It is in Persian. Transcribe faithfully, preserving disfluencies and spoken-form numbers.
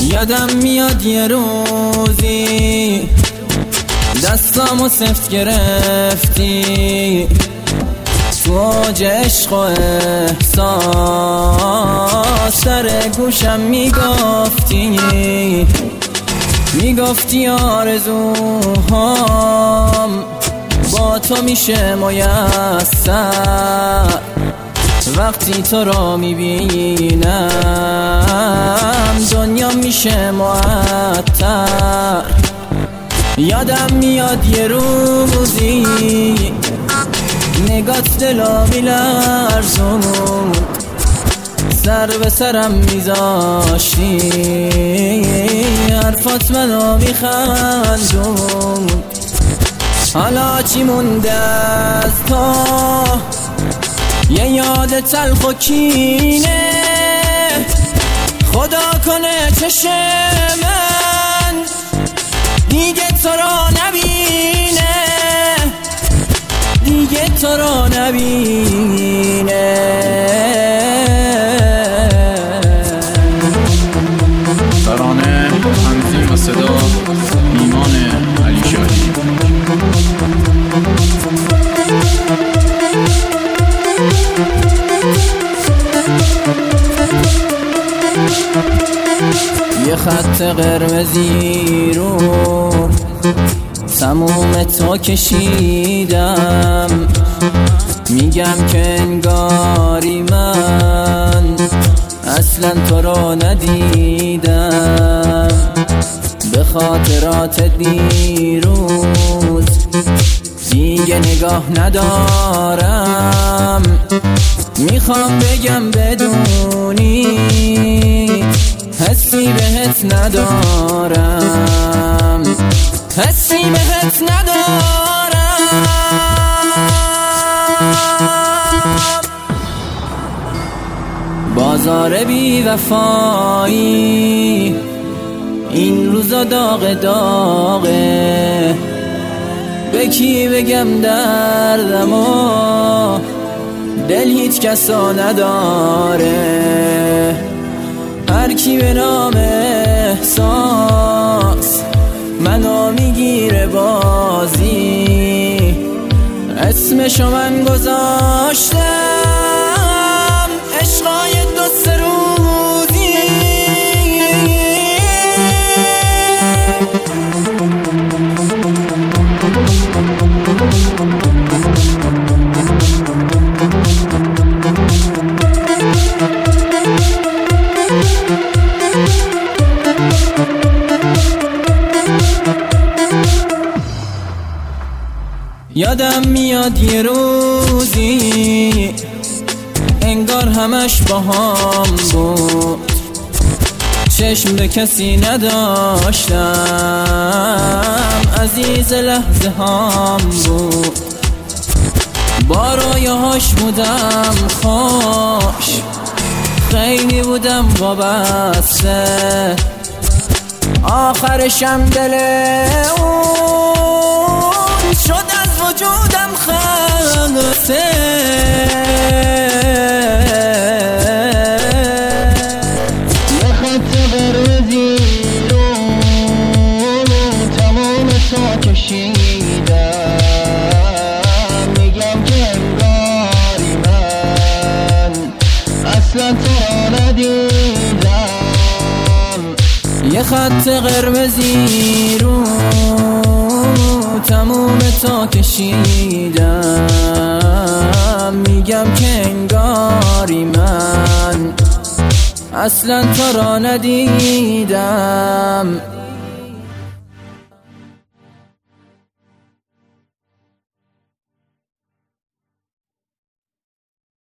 یادم میاد یه روزی دستامو سفت گرفتی، تو اوج عشق و احساس سر گوشم میگفتی میگفتی آرزوهام با تو میشه میسر، وقتی تو را میبینم دنیا میشه معطر. یادم میاد یه روزی نگات دلو میلرزون، سر به سرم میذاشتی حرفات منو میخندون. حالا چی مونده از تو؟ یه یاد تلخ و کینه، خدا کنه چشم من دیگه تو را نبینه، دیگه تو را نبینه. ترانه تنظیم و صدا ایمان علی شاهی. یه خط قرمزی رو تموم تو کشیدم، میگم که انگاری من اصلا تو رو ندیدم. به خاطرات دیروز دیگه نگاه ندارم، میخوام بگم بدونی حسی بهت ندارم، حسی بهت ندارم. بازار بی وفایی این روزا داغ داغه، به کی بگم دردمو دل هیچ کسا نداره. هر کی به نام احساس منو میگیره بازی، اسمشو من گذاشتم عشقای دو سه روزی. یادم میاد یه روزی انگار همش با هم بود، چشم به کسی نداشتم، عزیز لحظه هم بود. با رویاهاش بودم خوش، خیلی بودم وابسته، آخرشم دل اون شد از وجودم خسته. یه خط قرمزی رو تمام تو کشیدم، میگم که انگاری من اصلا تو را ندیدم. یه خط قرمزی رو تموم تا کشیدم، میگم که انگاری من اصلا تو را ندیدم.